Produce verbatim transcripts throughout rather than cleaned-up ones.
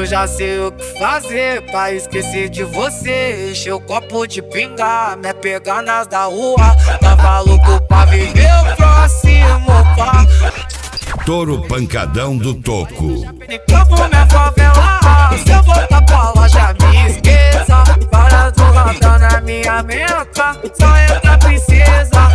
Eu já sei o que fazer pra esquecer de você. Encher o copo de pinga, me pegar nas da rua. Tava louco pra viver o próximo pá. Touro Pancadão do Toco. Como minha favela, se eu voltar pra loja me esqueça. Para do rodão na minha meta, só entra princesa.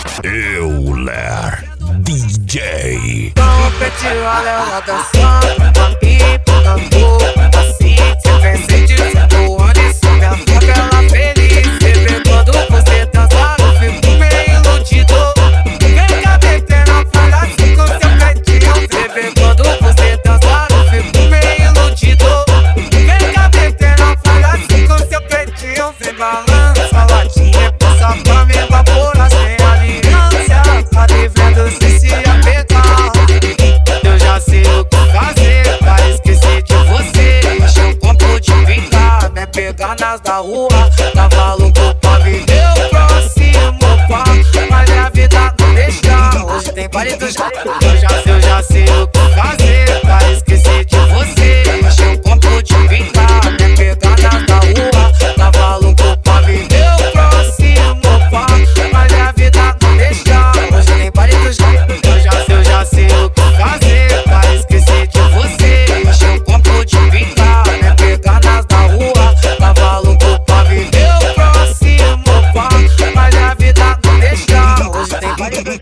Euler D J. Trompete, galera dançando, papi, tambor, assim, se vence de cinco anos, sob a favela feliz. Bebê, quando você dançar, eu fico meio iludido. Vem cá, bebê, não fala assim com seu pretinho. Bebê, quando você dançar, eu fico meio iludido. Vem cá, bebê, não fala assim com seu pretinho. Vem balança, latinha, passa pra me evaporar sem aliança. Tá devendo se se apegar. Eu já sei o que fazer pra esquecer de você. Encher o copo de pinga, me pegar nas da rua. Tava louco pra viver o próximo pá. Mas minha vida não deixa, hoje tem palito já. Eu já sei, eu já sei o que fazer pra esquecer de você. Encher o copo de pinga, me pegar nas da rua. Tava louco pra viver o próximo pá. Mas minha vida não deixa, hoje tem palito já. Eu já sei, eu já sei o que fazer pra esquecer de você. Encher um copo de pinga, me pegar nas da rua. Tava louco pra viver o próximo pá. Mas a vida não deixa, hoje tem palito.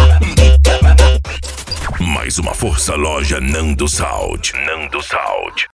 Mais uma força loja Nando Salt. Nando Salt.